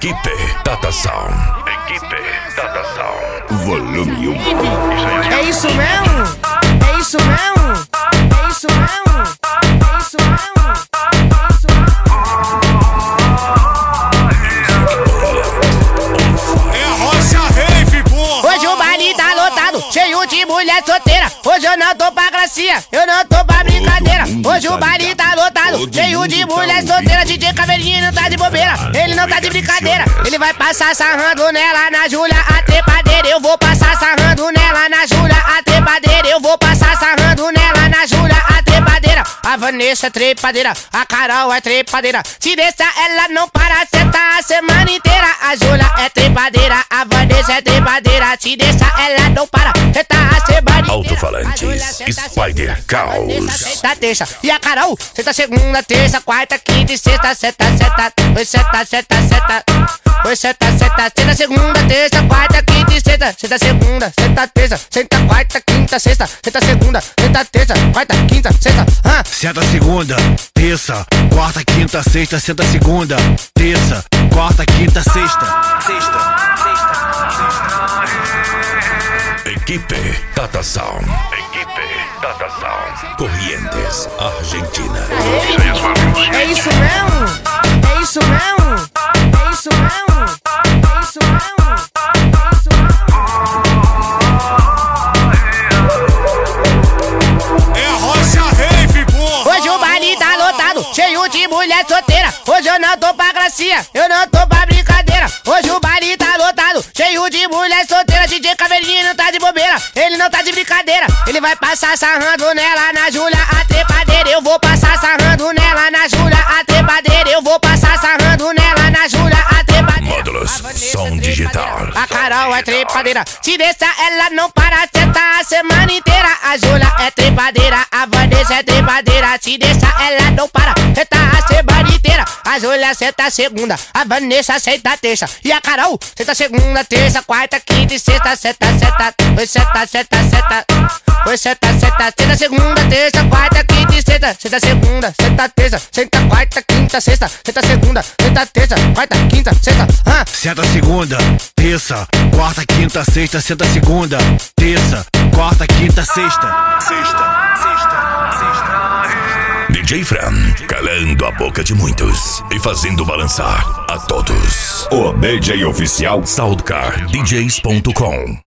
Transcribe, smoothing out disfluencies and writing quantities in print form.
Equipe Tata Sound. Equipe Tata Sound. Volume 1. É isso mesmo? É isso mesmo? É isso mesmo? É isso mesmo? É isso mesmo? É a Rocha Rave, porra! Hoje o baile tá lotado, cheio de mulher solteira. Hoje eu não tô pra gracinha, eu não tô pra brincadeira. Hoje o baile tá lotado, cheio de mulher solteira. DJ Caveirinha não tá de bobeira, ele não tá de brincadeira. Ele vai passar sarrando nela, na Júlia, a trepadeira. Eu vou passar sarrando nela, na Júlia, a trepadeira. Eu vou passar sarrando nela, na Júlia, a trepadeira. A Vanessa é trepadeira, a Carol é trepadeira. Se deixar ela não para, senta a semana inteira. A Júlia é trepadeira, a Vanessa é trepadeira. Se deixar ela não para, senta a semana inteira. Alto-falantes, Spider Caos. Senta, terça, e a Carol, senta segunda, terça, quarta, quinta e sexta, senta, senta. Oi, senta, senta, senta. Oi, senta, senta. Senta segunda, terça, quarta, quinta e sexta. Senta segunda, senta terça, senta quarta, quinta, sexta. Senta segunda, senta terça, quarta, quinta, sexta. Senta segunda, terça, quarta, quinta, sexta. Senta segunda, terça, quarta, quinta, sexta. Equipe Tata Sound. Equipe Tata Sound. Corrientes, Argentina. É isso mesmo? É isso mesmo? É isso mesmo? É isso mesmo? É isso mesmo? É a Rocha Rave, porra! Hoje o baile tá lotado, cheio de mulher solteira. Hoje eu não tô pra gracinha, eu não tô pra brincadeira. Hoje o baile tá lotado, cheio de mulher solteira. DJ Caveirinha não tá de bobeira, ele não tá de brincadeira. Ele vai passar sarrando nela, na Júlia, a trepadeira. Eu vou passar sarrando nela, na Júlia, a trepadeira. Eu vou passar sarrando nela, na Júlia, a trepadeira. Módulos, som digital. A Carol é trepadeira, se deixar ela não para, senta a semana inteira. A Júlia é trepadeira, a Vanessa é trepadeira. Se deixar ela não para, senta a semana inteira. A Júlia senta segunda, a Vanessa senta terça. E a Carol senta segunda, terça, quarta, quinta e sexta. Senta, senta, oi, senta, senta, senta. Oi, senta, senta. Senta segunda, terça, quarta, quinta e sexta. Senta segunda, senta terça, senta quarta, quinta, sexta. Senta segunda, senta terça, quarta, quinta, sexta. Senta segunda, terça, quarta, quinta, sexta. Senta segunda, terça, quarta, quinta, sexta. DJ Fran, calando a boca de muitos e fazendo balançar a todos. O DJ oficial SoundCardDJs.com.